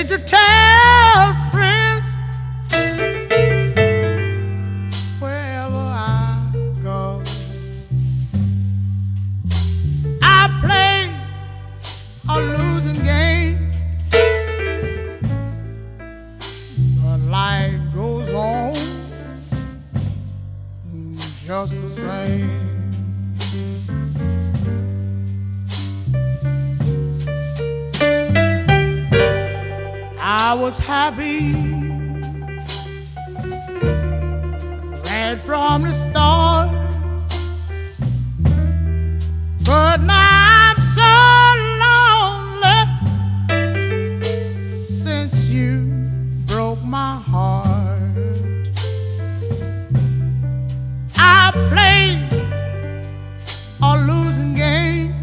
hate to tell friends wherever I go. I play a losing game, but life goes on just the same. I was happy right from the start, but now I'm so lonely since you broke my heart. I played a losing game.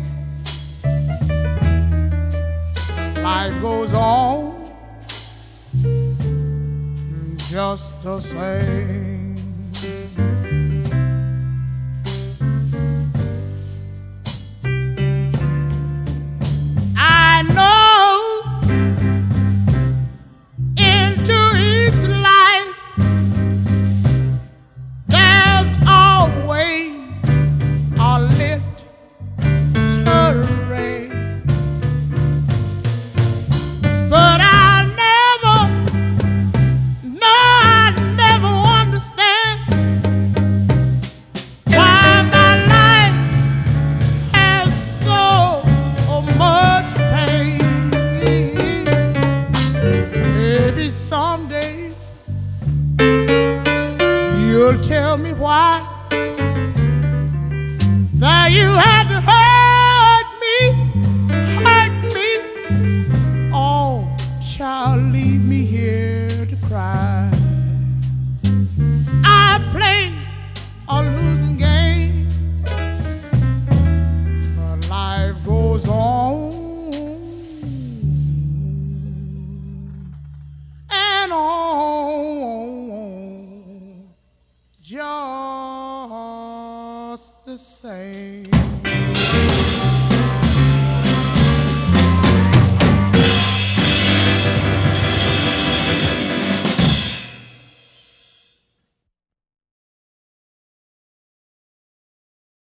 Life goes on just the same. I know into each life there's always a little rain, but I'll never understand why my life has so much pain. Maybe someday you'll tell me why that you had to hurt me. Oh, child, leave me here to cry. I played a losing game, but life goes on and on just the same.